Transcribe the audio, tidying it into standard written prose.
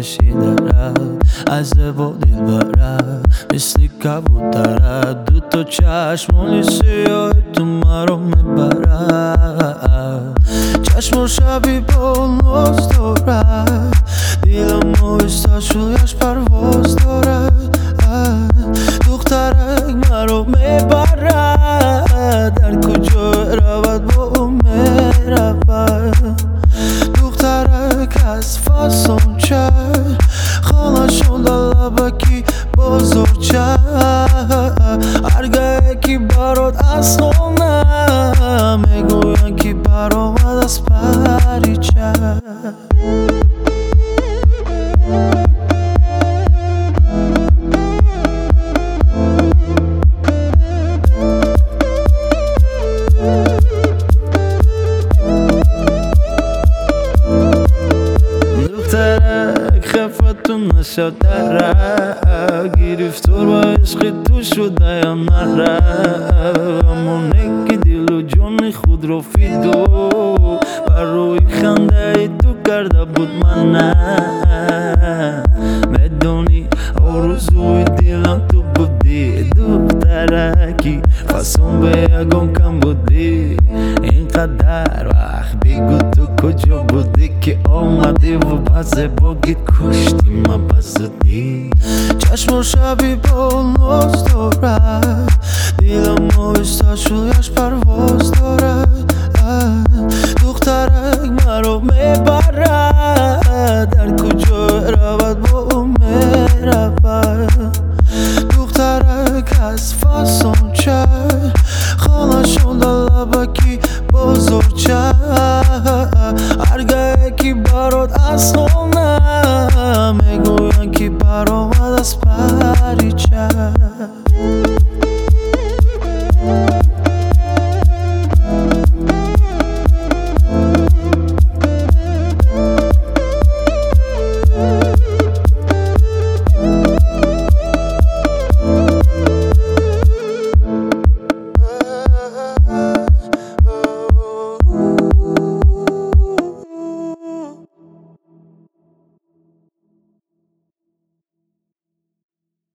آتشی دارد از با دل برد مثل کبوترد دو تا چشمانی سیاه تو مرا میبرد چشم و شبی با ناز دارد دیلم آهسته شویش پرواز دارد دخترک مرا میبرد در کجا رود با او میرود دخترک از فاسون چه خانه شده لبکی بازار چه هرگاه که برات از خانه میگوین که برآمد از پریچه دخترک خفتون نشد درک گرفتار با عشق تو شده یا نره همونه که دل و جان خود رو فیدو بر روی خنده تو کرده بود من نه میدونی آرزوی دلم تو بودی دخترکی فاسون به یگان کم بودی اینقدر وقت بگو تو کجا بودی که آمدی و پس باگی کشتی من بزدی چشم و شبی با ناز دارد دیلم آهسته شویش پرواز دارد دخترک مرا میبرد در کجا رود با او میرود دخترک از فاسون چه خانه شده لبکی بازار چه هرگاه که برات از